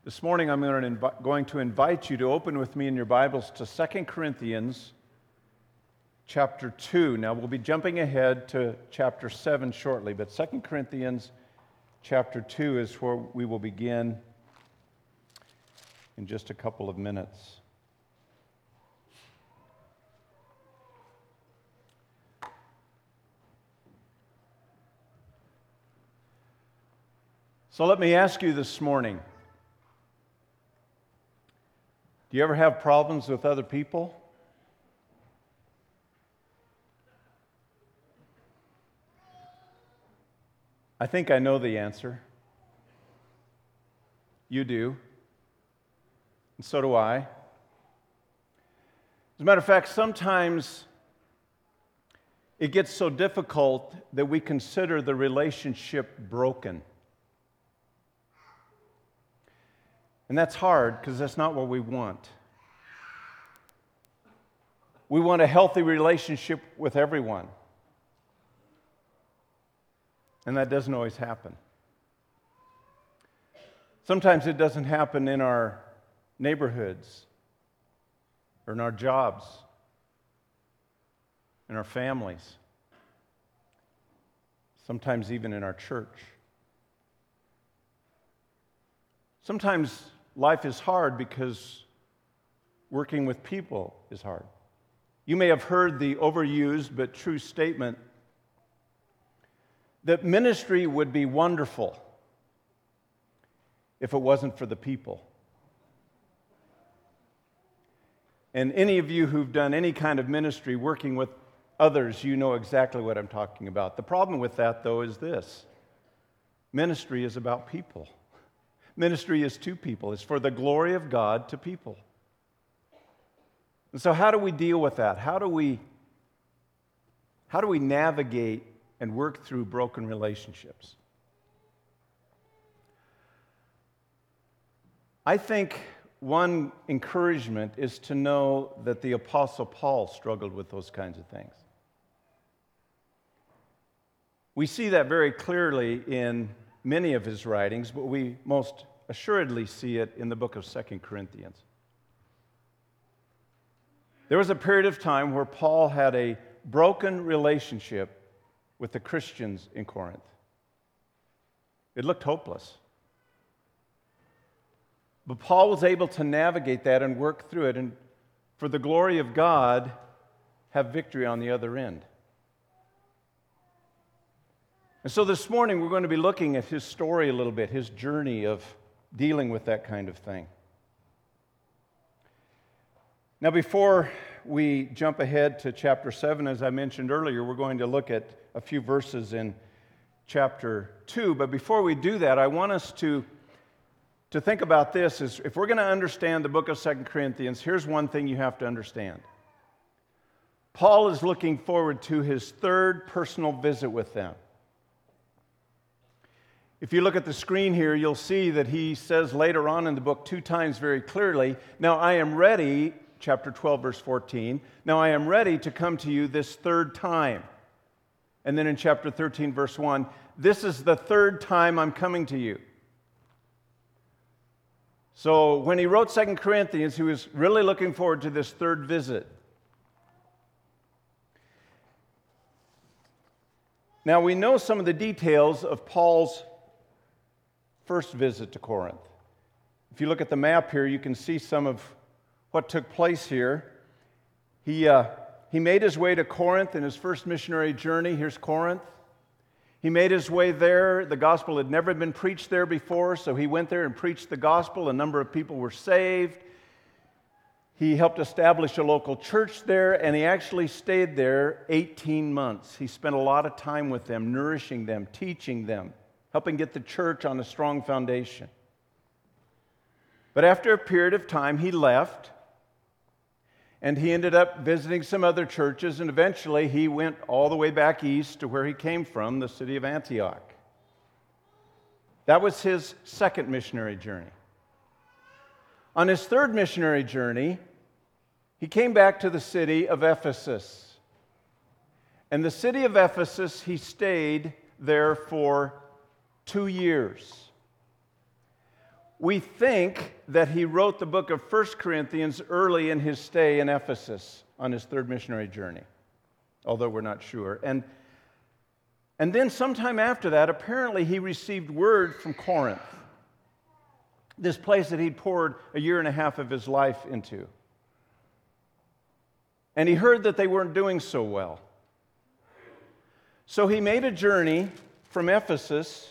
This morning I'm going to invite you to open with me in your Bibles to 2 Corinthians chapter 2. Now we'll be jumping ahead to chapter 7 shortly, but 2 Corinthians chapter 2 is where we will begin in just a couple of minutes. So let me ask you this morning, do you ever have problems with other people? I think I know the answer. You do. And so do I. As a matter of fact, sometimes it gets so difficult that we consider the relationship broken. And that's hard because that's not what we want. We want a healthy relationship with everyone. And that doesn't always happen. Sometimes it doesn't happen in our neighborhoods, or in our jobs, in our families, sometimes even in our church. Sometimes life is hard because working with people is hard. You may have heard the overused but true statement that ministry would be wonderful if it wasn't for the people. And any of you who've done any kind of ministry working with others, you know exactly what I'm talking about. The problem with that, though, is this: ministry is about people. Ministry is to people. It's for the glory of God to people. And so how do we deal with that? How do we navigate and work through broken relationships? I think one encouragement is to know that the Apostle Paul struggled with those kinds of things. We see that very clearly in many of his writings, but we most assuredly see it in the book of 2 Corinthians. There was a period of time where Paul had a broken relationship with the Christians in Corinth. It looked hopeless. But Paul was able to navigate that and work through it, and for the glory of God, have victory on the other end. And so this morning we're going to be looking at his story a little bit, his journey of dealing with that kind of thing. Now, before we jump ahead to chapter 7, as I mentioned earlier, we're going to look at a few verses in chapter 2. But before we do that, I want us to think about this. Is if we're going to understand the book of 2 Corinthians, here's one thing you have to understand. Paul is looking forward to his third personal visit with them. If you look at the screen here, you'll see that he says later on in the book 2 times very clearly, "Now I am ready," chapter 12, verse 14, "now I am ready to come to you this third time." And then in chapter 13, verse 1, "This is the third time I'm coming to you." So when he wrote 2 Corinthians, he was really looking forward to this third visit. Now we know some of the details of Paul's first visit to Corinth. If you look at the map here, you can see some of what took place here. He made his way to Corinth in his first missionary journey. Here's Corinth. He made his way there. The gospel had never been preached there before, so he went there and preached the gospel. A number of people were saved. He helped establish a local church there, and he actually stayed there 18 months. He spent a lot of time with them, nourishing them, teaching them, helping get the church on a strong foundation. But after a period of time, he left, and he ended up visiting some other churches, and eventually he went all the way back east to where he came from, the city of Antioch. That was his second missionary journey. On his third missionary journey, he came back to the city of Ephesus. And the city of Ephesus, he stayed there for 2 years. We think that he wrote the book of 1 Corinthians early in his stay in Ephesus on his third missionary journey, although we're not sure. And then sometime after that, apparently he received word from Corinth, this place that he'd poured a year and a half of his life into. And he heard that they weren't doing so well. So he made a journey from Ephesus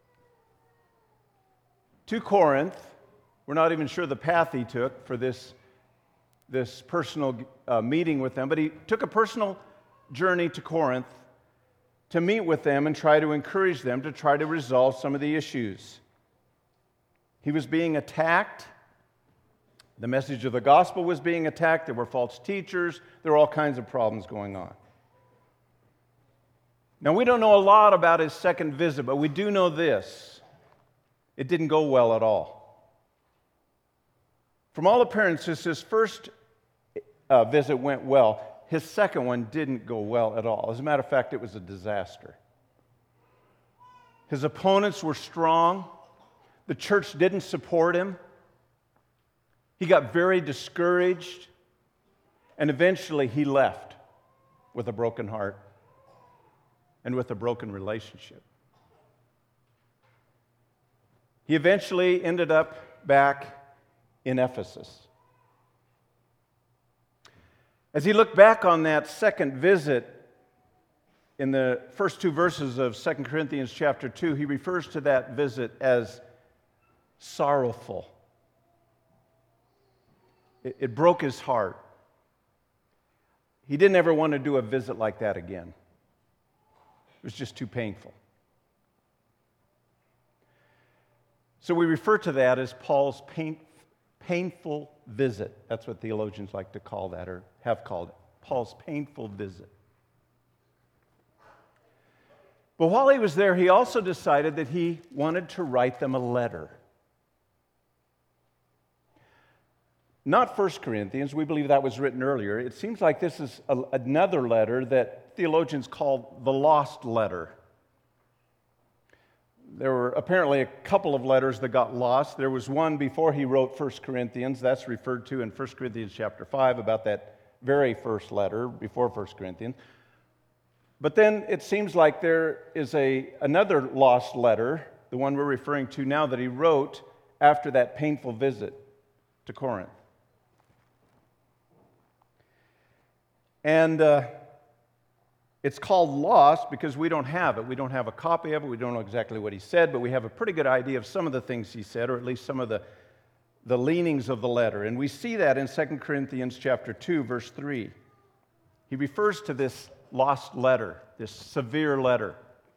to Corinth. We're not even sure the path he took for this personal meeting with them, but he took a personal journey to Corinth to meet with them and try to encourage them to try to resolve some of the issues. He was being attacked. The message of the gospel was being attacked. There were false teachers. There were all kinds of problems going on. Now, we don't know a lot about his second visit, but we do know this. It didn't go well at all. From all appearances, his first visit went well. His second one didn't go well at all. As a matter of fact, it was a disaster. His opponents were strong. The church didn't support him. He got very discouraged, and eventually he left with a broken heart and with a broken relationship. He eventually ended up back in Ephesus. As he looked back on that second visit in the first two verses of 2 Corinthians chapter 2, he refers to that visit as sorrowful. It broke his heart. He didn't ever want to do a visit like that again. It was just too painful. So we refer to that as Paul's painful visit. That's what theologians like to call that, or have called it. Paul's painful visit. But while he was there, he also decided that he wanted to write them a letter. Not 1 Corinthians. We believe that was written earlier. It seems like this is another letter that theologians call the lost letter. There were apparently a couple of letters that got lost. There was one before he wrote 1 Corinthians. That's referred to in 1 Corinthians chapter 5 about that very first letter before 1 Corinthians. But then it seems like there is another lost letter, the one we're referring to now, that he wrote after that painful visit to Corinth. And it's called lost because we don't have it. We don't have a copy of it. We don't know exactly what he said, but we have a pretty good idea of some of the things he said, or at least some of the leanings of the letter. And we see that in 2 Corinthians chapter 2, verse 3. He refers to this lost letter, this severe letter.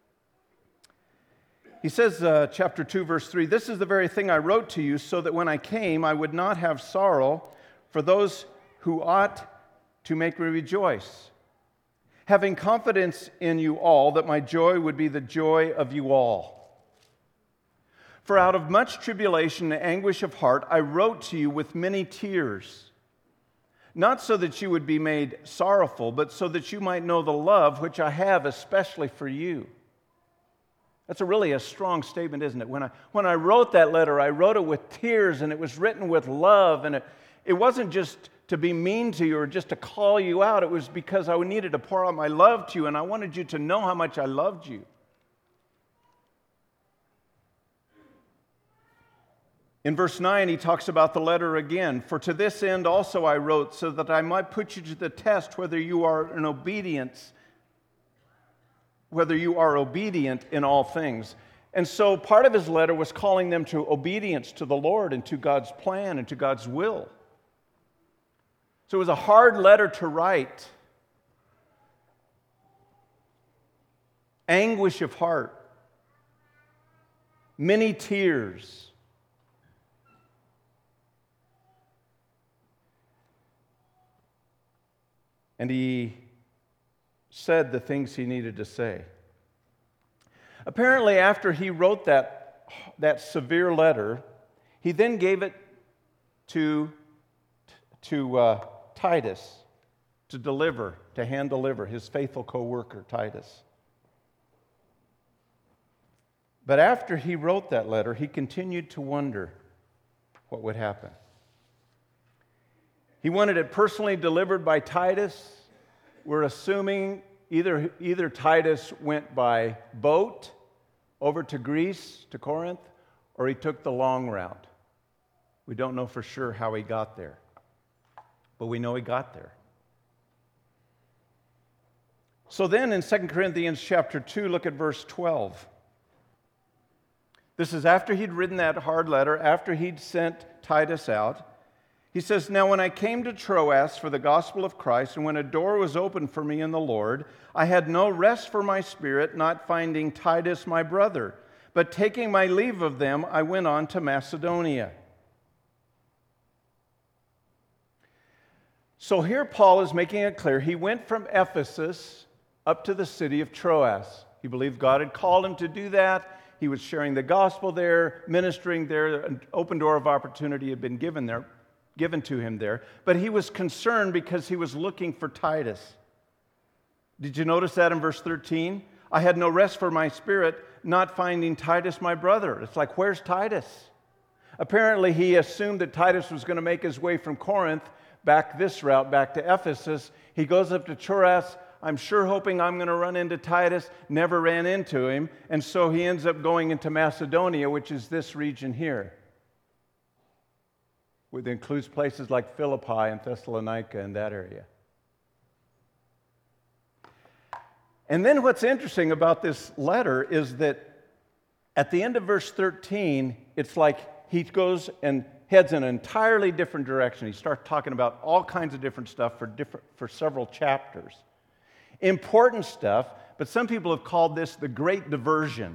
He says, chapter 2, verse 3, "This is the very thing I wrote to you, so that when I came, I would not have sorrow for those who ought to make me rejoice, having confidence in you all that my joy would be the joy of you all. For out of much tribulation and anguish of heart, I wrote to you with many tears, not so that you would be made sorrowful, but so that you might know the love which I have especially for you." That's really a strong statement, isn't it? When I wrote that letter, I wrote it with tears, and it was written with love, and it wasn't just to be mean to you or just to call you out. It was because I needed to pour out my love to you, and I wanted you to know how much I loved you. In verse 9, he talks about the letter again. "For to this end also I wrote, so that I might put you to the test whether you are obedient in all things." And so part of his letter was calling them to obedience to the Lord and to God's plan and to God's will. So it was a hard letter to write. Anguish of heart. Many tears. And he said the things he needed to say. Apparently, after he wrote that severe letter, he then gave it to Titus to hand deliver, his faithful co-worker, Titus. But after he wrote that letter, he continued to wonder, what would happen. He wanted it personally delivered by Titus. We're assuming either Titus went by boat over to Greece, to Corinth, or he took the long route. We don't know for sure how he got there, but we know he got there. So then in 2 Corinthians chapter 2, look at verse 12. This is after he'd written that hard letter, after he'd sent Titus out. He says, "Now when I came to Troas for the gospel of Christ, and when a door was opened for me in the Lord, I had no rest for my spirit, not finding Titus my brother. But taking my leave of them, I went on to Macedonia." So here Paul is making it clear. He went from Ephesus up to the city of Troas. He believed God had called him to do that. He was sharing the gospel there, ministering there. An open door of opportunity had been given to him there. But he was concerned because he was looking for Titus. Did you notice that in verse 13? "I had no rest for my spirit, not finding Titus my brother." It's like, where's Titus? Apparently he assumed that Titus was going to make his way from Corinth back this route, back to Ephesus. He goes up to Troas. I'm sure hoping I'm going to run into Titus. Never ran into him. And so he ends up going into Macedonia, which is this region here. It includes places like Philippi and Thessalonica and that area. And then what's interesting about this letter is that at the end of verse 13, it's like he goes and heads in an entirely different direction. He starts talking about all kinds of different stuff for several chapters. Important stuff, but some people have called this the great diversion.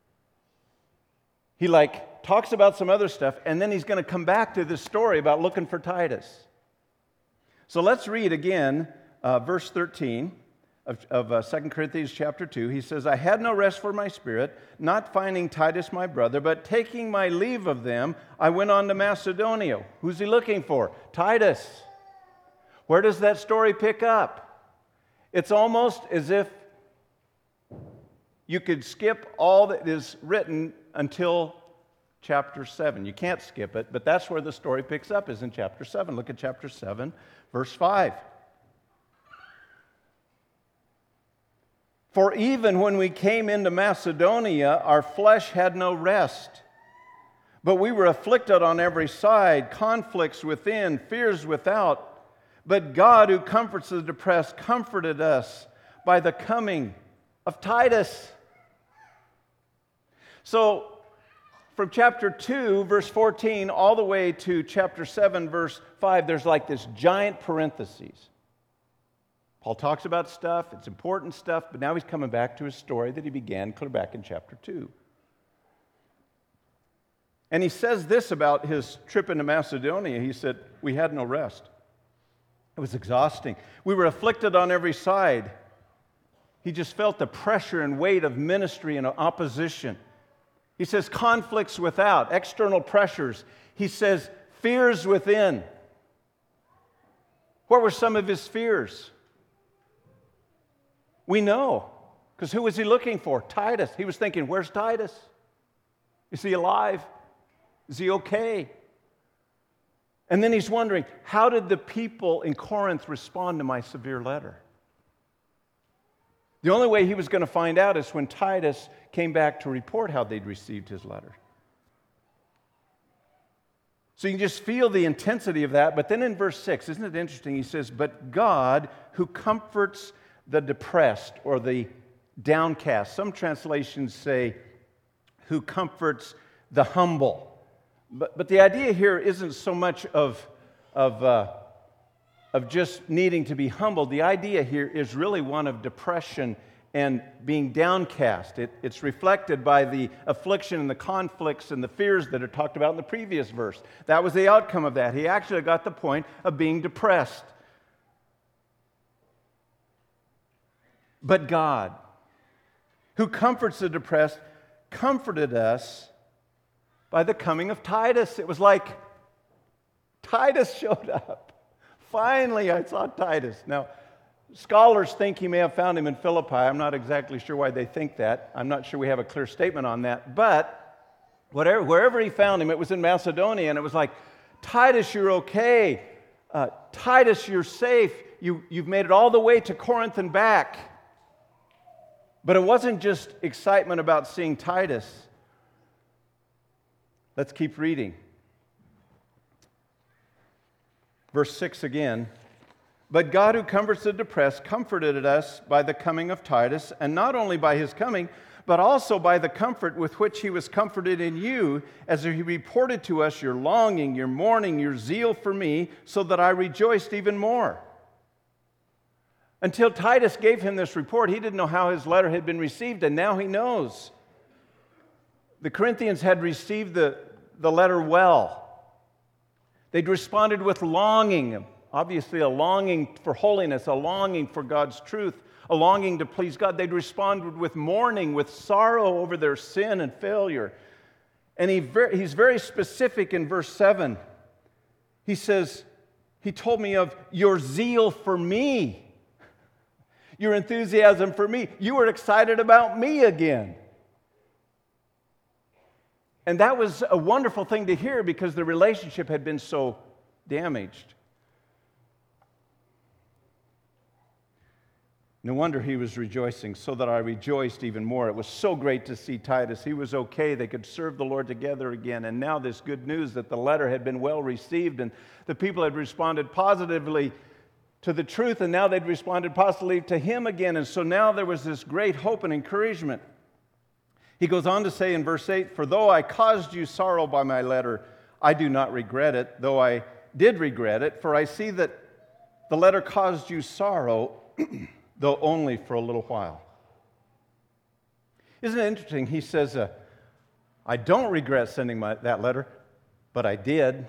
He talks about some other stuff, and then he's going to come back to this story about looking for Titus. So let's read again verse 13 of 2 Corinthians chapter 2. He says, "I had no rest for my spirit, not finding Titus my brother, but taking my leave of them, I went on to Macedonia." Who's he looking for? Titus. Where does that story pick up? It's almost as if you could skip all that is written until chapter 7. You can't skip it, but that's where the story picks up, is in chapter 7. Look at chapter 7, verse 5. "For even when we came into Macedonia, our flesh had no rest, but we were afflicted on every side, conflicts within, fears without. But God, who comforts the depressed, comforted us by the coming of Titus." So, from chapter 2, verse 14, all the way to chapter 7, verse 5, there's like this giant parentheses. Paul talks about stuff, it's important stuff, but now he's coming back to his story that he began clear back in chapter 2. And he says this about his trip into Macedonia. He said, "We had no rest. It was exhausting. We were afflicted on every side." He just felt the pressure and weight of ministry and opposition. He says conflicts without, external pressures. He says fears within. What were some of his fears? We know, because who was he looking for? Titus. He was thinking, where's Titus? Is he alive? Is he okay? And then he's wondering, how did the people in Corinth respond to my severe letter? The only way he was going to find out is when Titus came back to report how they'd received his letter. So you can just feel the intensity of that. But then in verse 6, isn't it interesting? He says, "But God, who comforts the depressed," or the downcast. Some translations say, "who comforts the humble." But the idea here isn't so much of just needing to be humbled. The idea here is really one of depression and being downcast. It's reflected by the affliction and the conflicts and the fears that are talked about in the previous verse. That was the outcome of that. He actually got the point of being depressed. But God, who comforts the depressed, comforted us by the coming of Titus. It was like Titus showed up. Finally, I saw Titus. Now, scholars think he may have found him in Philippi. I'm not exactly sure why they think that. I'm not sure we have a clear statement on that. But Wherever he found him, it was in Macedonia, and it was like, Titus, you're okay. Titus, you're safe. You've made it all the way to Corinth and back. But it wasn't just excitement about seeing Titus. Let's keep reading. Verse 6 again. But God, who comforts the depressed, comforted us by the coming of Titus, and not only by his coming, but also by the comfort with which he was comforted in you, as he reported to us your longing, your mourning, your zeal for me, so that I rejoiced even more. Until Titus gave him this report, he didn't know how his letter had been received, and now he knows. The Corinthians had received the letter well. They'd responded with longing, obviously a longing for holiness, a longing for God's truth, a longing to please God. They'd responded with mourning, with sorrow over their sin and failure. And he's very specific in verse 7. He says, he told me of your zeal for me, your enthusiasm for me. You were excited about me again. And that was a wonderful thing to hear because the relationship had been so damaged. No wonder he was rejoicing, so that I rejoiced even more. It was so great to see Titus. He was okay. They could serve the Lord together again. And now this good news that the letter had been well received and the people had responded positively to the truth, and now they'd responded positively to him again. And so now there was this great hope and encouragement. He goes on to say in verse 8, for though I caused you sorrow by my letter, I do not regret it, though I did regret it, for I see that the letter caused you sorrow, though only for a little while. Isn't it interesting? He says, I don't regret sending that letter, but I did.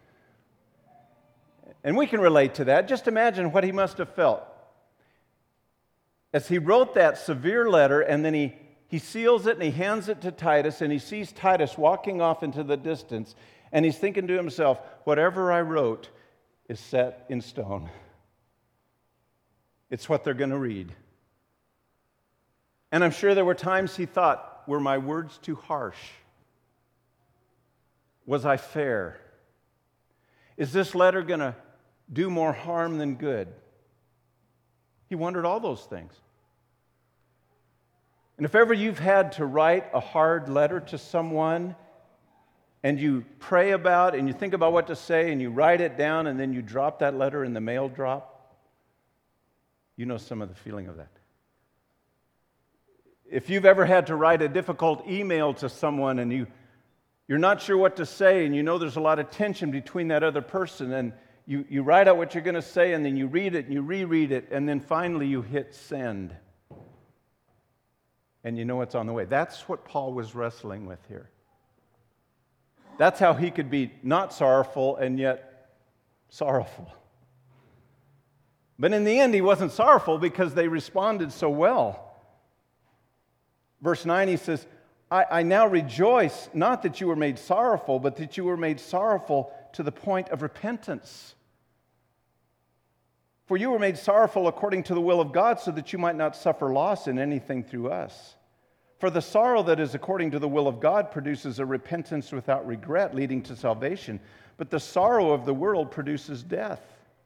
And we can relate to that. Just imagine what he must have felt. As he wrote that severe letter, and then he seals it and he hands it to Titus, and he sees Titus walking off into the distance, and he's thinking to himself, whatever I wrote is set in stone. It's what they're going to read. And I'm sure there were times he thought, were my words too harsh? Was I fair? Is this letter going to do more harm than good? He wondered all those things. And if ever you've had to write a hard letter to someone, and you pray about and you think about what to say, and you write it down, and then you drop that letter in the mail drop, you know some of the feeling of that. If you've ever had to write a difficult email to someone, and you're not sure what to say, and you know there's a lot of tension between that other person, and you write out what you're going to say, and then you read it, and you reread it, and then finally you hit send. And you know it's on the way. That's what Paul was wrestling with here. That's how he could be not sorrowful and yet sorrowful. But in the end, he wasn't sorrowful because they responded so well. Verse 9, he says, I now rejoice, not that you were made sorrowful, but that you were made sorrowful to the point of repentance. For you were made sorrowful according to the will of God, so that you might not suffer loss in anything through us. For the sorrow that is according to the will of God produces a repentance without regret, leading to salvation. But the sorrow of the world produces death.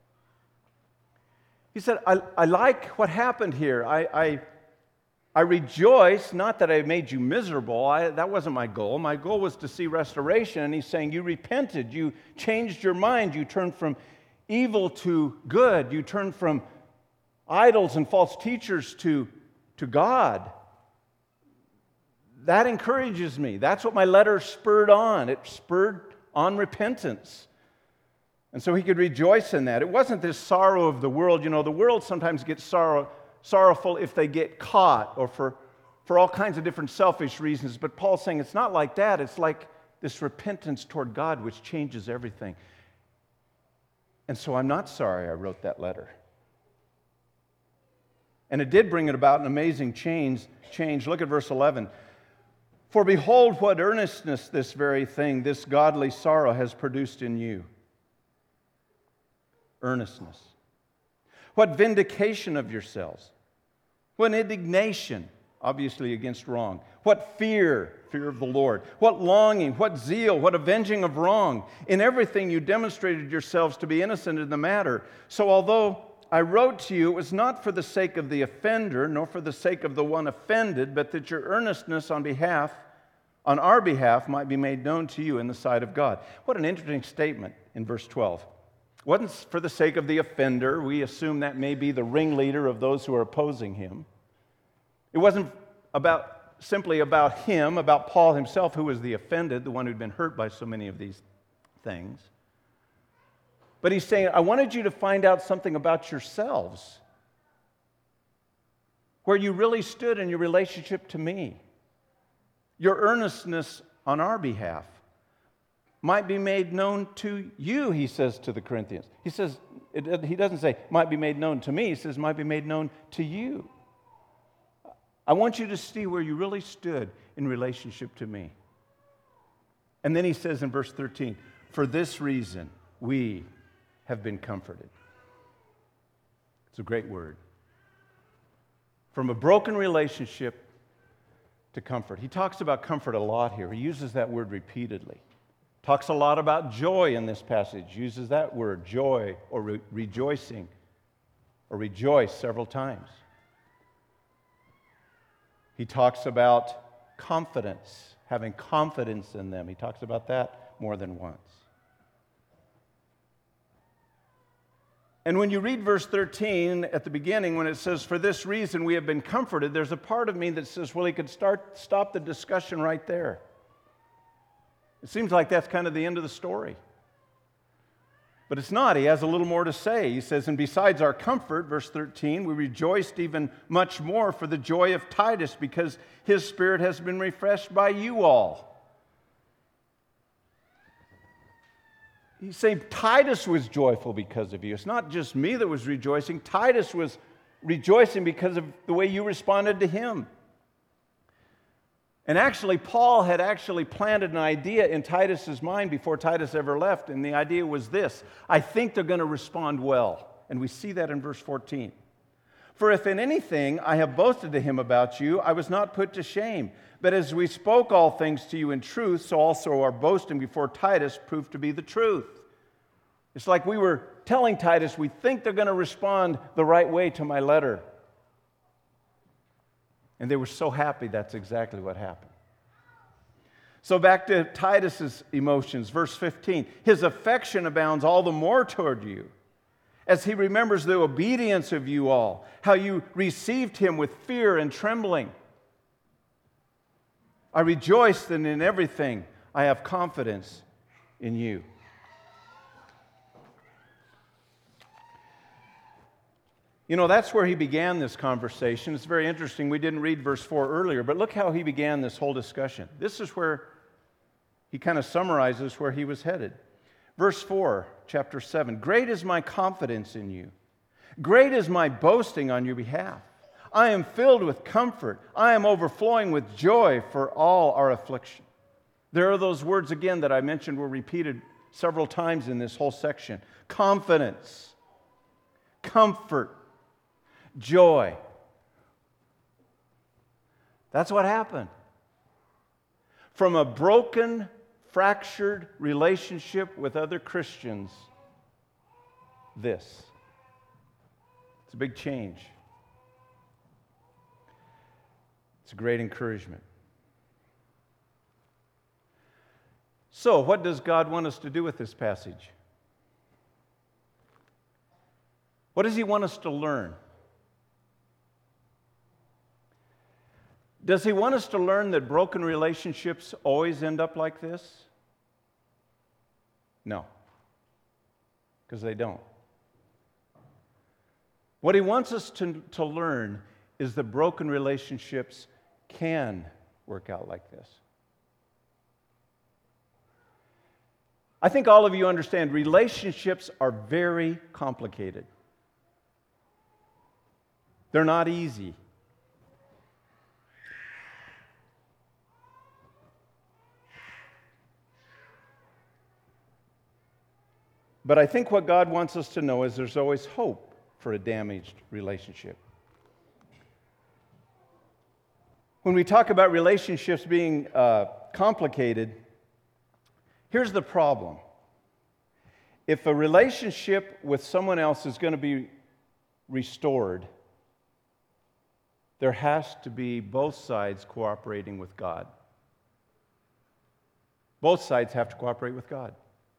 He said, I like what happened here. I rejoice, not that I made you miserable. That wasn't my goal. My goal was to see restoration. And he's saying, you repented. You changed your mind. You turned from evil to good. You turned from idols and false teachers to God. That encourages me. That's what my letter spurred on. It spurred on repentance. And so he could rejoice in that. It wasn't this sorrow of the world. You know, the world sometimes gets sorrowful if they get caught or for all kinds of different selfish reasons. But Paul's saying it's not like that. It's like this repentance toward God which changes everything. And so I'm not sorry I wrote that letter. And it did bring it about an amazing change. Look at verse 11. For behold, what earnestness this very thing, this godly sorrow has produced in you. Earnestness. What vindication of yourselves. What indignation. obviously against wrong. What fear of the Lord. What longing, what zeal, what avenging of wrong. In everything you demonstrated yourselves to be innocent in the matter. So although I wrote to you, it was not for the sake of the offender, nor for the sake of the one offended, but that your earnestness on our behalf might be made known to you in the sight of God. What an interesting statement in verse 12. It wasn't for the sake of the offender. We assume that may be the ringleader of those who are opposing him. It wasn't simply about him, about Paul himself, who was the offended, the one who'd been hurt by so many of these things. But he's saying, I wanted you to find out something about yourselves, where you really stood in your relationship to me. Your earnestness on our behalf might be made known to you, he says to the Corinthians. He doesn't say, might be made known to me. He says, might be made known to you. I want you to see where you really stood in relationship to me. And then he says in verse 13, for this reason we have been comforted. It's a great word. From a broken relationship to comfort. He talks about comfort a lot here. He uses that word repeatedly. Talks a lot about joy in this passage. Uses that word, joy or rejoicing, or rejoice several times. He talks about confidence, having confidence in them. He talks about that more than once. And when you read verse 13 at the beginning, when it says, for this reason we have been comforted, there's a part of me that says, well, he could stop the discussion right there. It seems like that's kind of the end of the story. But it's not. He has a little more to say. He says, and besides our comfort, verse 13, we rejoiced even much more for the joy of Titus, because his spirit has been refreshed by you all. He's saying Titus was joyful because of you. It's not just me that was rejoicing. Titus was rejoicing because of the way you responded to him. And actually, Paul had actually planted an idea in Titus's mind before Titus ever left, and the idea was this: I think they're going to respond well. And we see that in verse 14. For if in anything I have boasted to him about you, I was not put to shame. But as we spoke all things to you in truth, so also our boasting before Titus proved to be the truth. It's like we were telling Titus, we think they're going to respond the right way to my letter. And they were so happy that's exactly what happened. So back to Titus's emotions, verse 15. His affection abounds all the more toward you, as he remembers the obedience of you all, how you received him with fear and trembling. I rejoice that in everything I have confidence in you. You know, that's where he began this conversation. It's very interesting. We didn't read verse 4 earlier, but look how he began this whole discussion. This is where he kind of summarizes where he was headed. Verse 4, chapter 7. Great is my confidence in you. Great is my boasting on your behalf. I am filled with comfort. I am overflowing with joy for all our affliction. There are those words again that I mentioned were repeated several times in this whole section. Confidence, comfort, joy. That's what happened. From a broken, fractured relationship with other Christians, this. It's a big change. It's a great encouragement. So, what does God want us to do with this passage? What does He want us to learn? Does He want us to learn that broken relationships always end up like this? No, because they don't. What He wants us to learn is that broken relationships can work out like this. I think all of you understand relationships are very complicated. They're not easy. But I think what God wants us to know is there's always hope for a damaged relationship. When we talk about relationships being complicated, here's the problem. If a relationship with someone else is going to be restored, there has to be both sides cooperating with God. Both sides have to cooperate with God.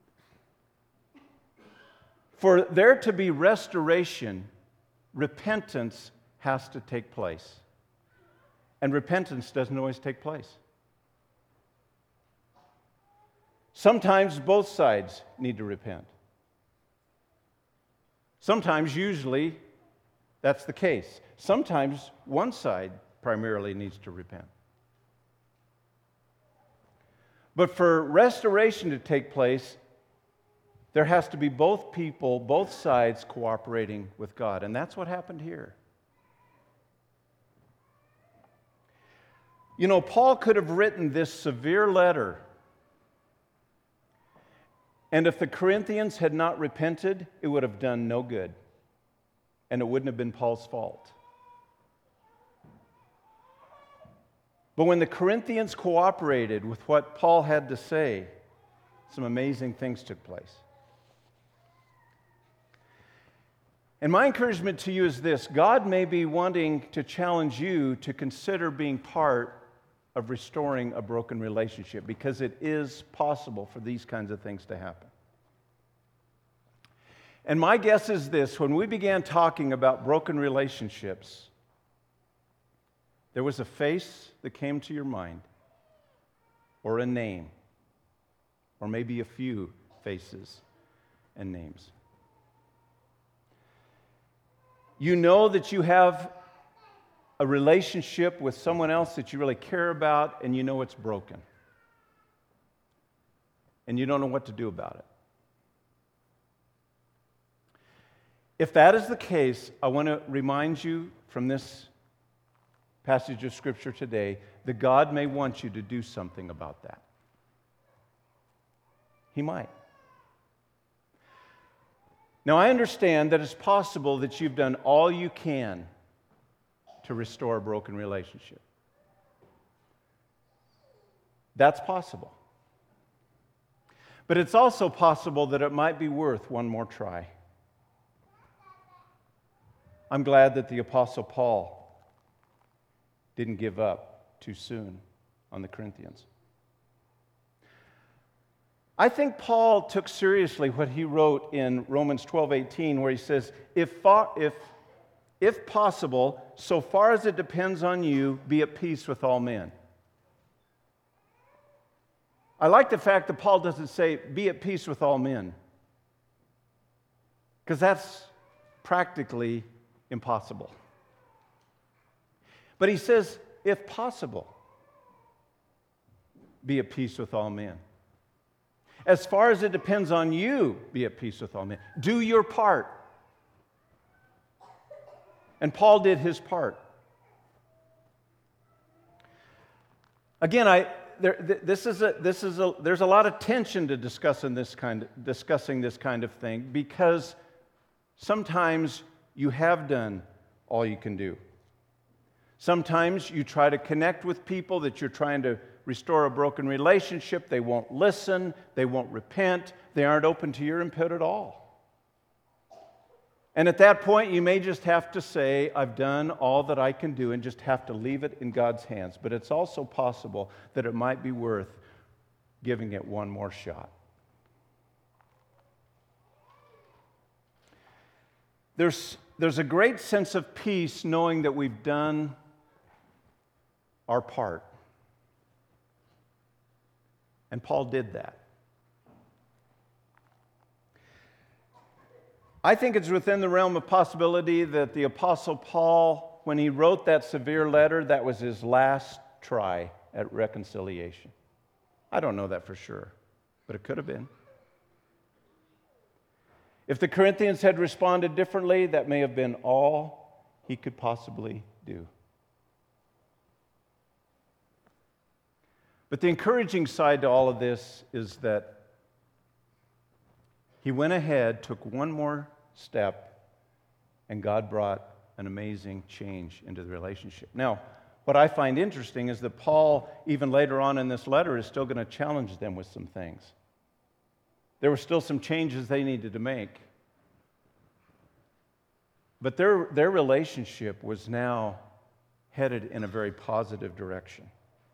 For there to be restoration, repentance has to take place. And repentance doesn't always take place. Sometimes both sides need to repent. Sometimes, usually, that's the case. Sometimes one side primarily needs to repent. But for restoration to take place, there has to be both people, both sides cooperating with God. And that's what happened here. You know, Paul could have written this severe letter, and if the Corinthians had not repented, it would have done no good. And it wouldn't have been Paul's fault. But when the Corinthians cooperated with what Paul had to say, some amazing things took place. And my encouragement to you is this: God may be wanting to challenge you to consider being part of restoring a broken relationship, because it is possible for these kinds of things to happen. And my guess is this: when we began talking about broken relationships, there was a face that came to your mind, or a name, or maybe a few faces and names. You know that you have a relationship with someone else that you really care about, and you know it's broken. And you don't know what to do about it. If that is the case, I want to remind you from this passage of Scripture today that God may want you to do something about that. He might. Now, I understand that it's possible that you've done all you can to restore a broken relationship. That's possible. But it's also possible that it might be worth one more try. I'm glad that the Apostle Paul didn't give up too soon on the Corinthians. I think Paul took seriously what he wrote in Romans 12:18, where he says, if possible, so far as it depends on you, be at peace with all men. I like the fact that Paul doesn't say, be at peace with all men, because that's practically impossible. But he says, if possible, be at peace with all men. As far as it depends on you, be at peace with all men. Do your part. And Paul did his part. Again, there's a lot of tension to discussing this kind of thing, because sometimes you have done all you can do. Sometimes you try to connect with people that you're trying to restore a broken relationship. They won't listen. They won't repent. They aren't open to your input at all. And at that point, you may just have to say, I've done all that I can do, and just have to leave it in God's hands. But it's also possible that it might be worth giving it one more shot. There's a great sense of peace knowing that we've done our part. And Paul did that. I think it's within the realm of possibility that the Apostle Paul, when he wrote that severe letter, that was his last try at reconciliation. I don't know that for sure, but it could have been. If the Corinthians had responded differently, that may have been all he could possibly do. But the encouraging side to all of this is that he went ahead, took one more step, and God brought an amazing change into the relationship. Now, What I find interesting is that Paul, even later on in this letter, is still going to challenge them with some things. There were still some changes they needed to make. But their relationship was now headed in a very positive direction.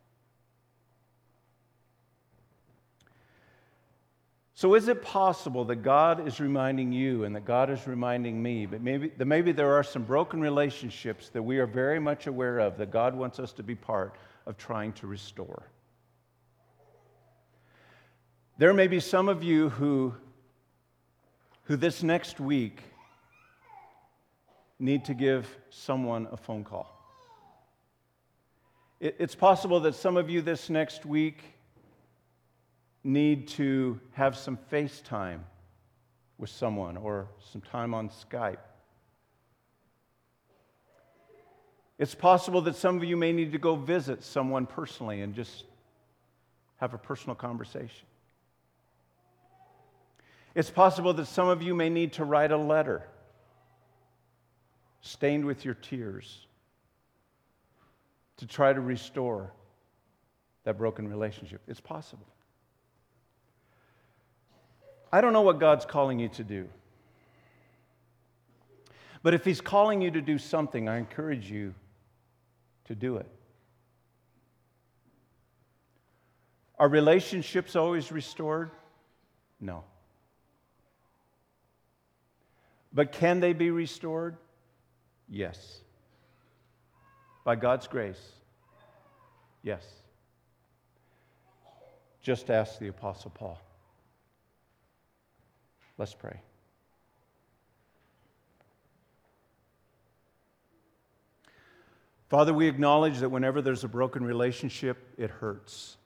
So is it possible that God is reminding you and that God is reminding me, but maybe there are some broken relationships that we are very much aware of that God wants us to be part of trying to restore? There may be some of you who this next week need to give someone a phone call. It's possible that some of you this next week need to have some FaceTime with someone or some time on Skype. It's possible that some of you may need to go visit someone personally and just have a personal conversation. It's possible that some of you may need to write a letter stained with your tears to try to restore that broken relationship. It's possible. I don't know what God's calling you to do. But if He's calling you to do something, I encourage you to do it. Are relationships always restored? No. But can they be restored? Yes. By God's grace? Yes. Just ask the Apostle Paul. Let's pray. Father, we acknowledge that whenever there's a broken relationship, it hurts.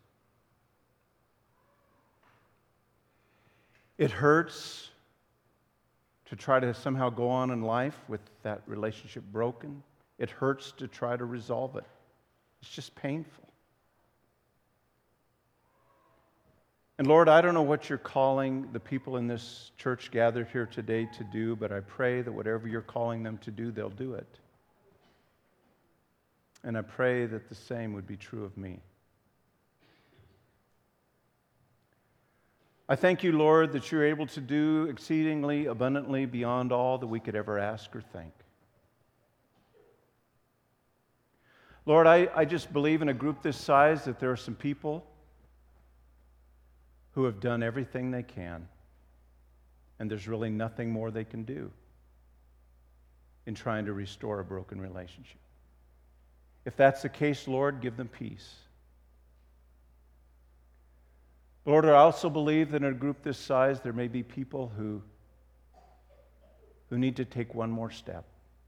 It hurts to try to somehow go on in life with that relationship broken. It hurts to try to resolve it. It's just painful. And Lord, I don't know what you're calling the people in this church gathered here today to do, but I pray that whatever you're calling them to do, they'll do it. And I pray that the same would be true of me. I thank you, Lord, that you're able to do exceedingly abundantly beyond all that we could ever ask or think. Lord, I just believe in a group this size that there are some people who have done everything they can, and there's really nothing more they can do in trying to restore a broken relationship. If that's the case, Lord, give them peace. Lord, I also believe that in a group this size, there may be people who need to take one more step.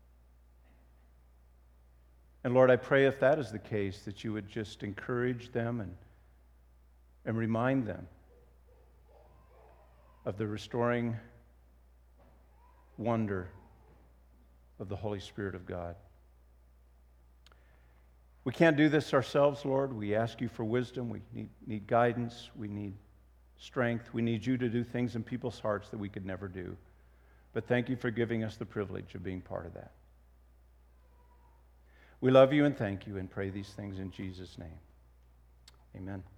And Lord, I pray if that is the case, that you would just encourage them and remind them of the restoring wonder of the Holy Spirit of God. We can't do this ourselves, Lord. We ask you for wisdom. We need guidance. We need strength. We need you to do things in people's hearts that we could never do. But thank you for giving us the privilege of being part of that. We love you and thank you and pray these things in Jesus' name. Amen.